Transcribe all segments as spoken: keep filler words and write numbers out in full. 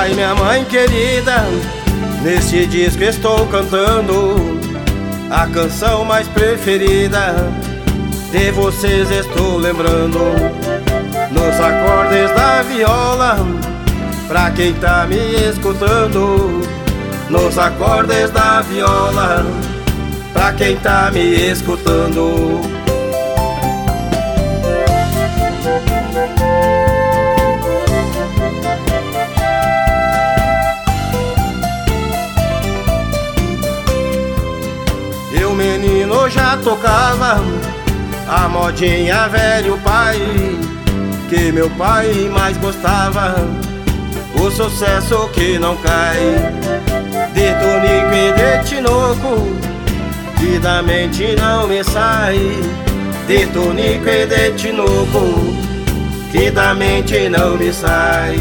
pai e minha mãe querida, nesse disco estou cantando a canção mais preferida. De vocês estou lembrando, nos acordes da viola, pra quem tá me escutando. Nos acordes da viola, pra quem tá me escutando. Eu menino já tocava a modinha velho pai, que meu pai mais gostava, o sucesso que não cai. De tunico e de tinoco, que da mente não me sai. De tunico e de tinoco, que da mente não me sai.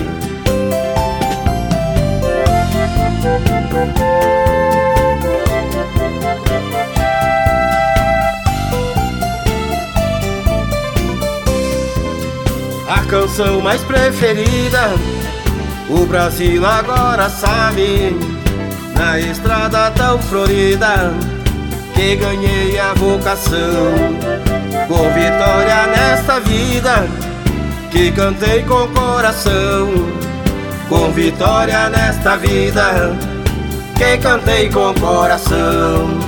A canção mais preferida, o Brasil agora sabe. Na estrada tão florida, que ganhei a vocação. Com vitória nesta vida, que cantei com coração. Com vitória nesta vida, que cantei com coração.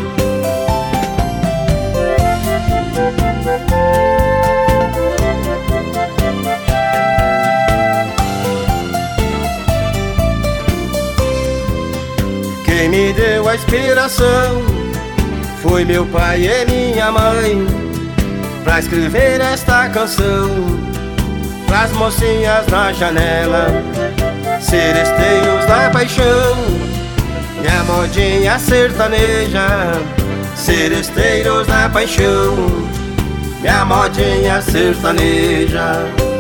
Quem me deu a inspiração foi meu pai e minha mãe, pra escrever esta canção pras mocinhas na janela, seresteiros da paixão, minha modinha sertaneja. Seresteiros da paixão, minha modinha sertaneja.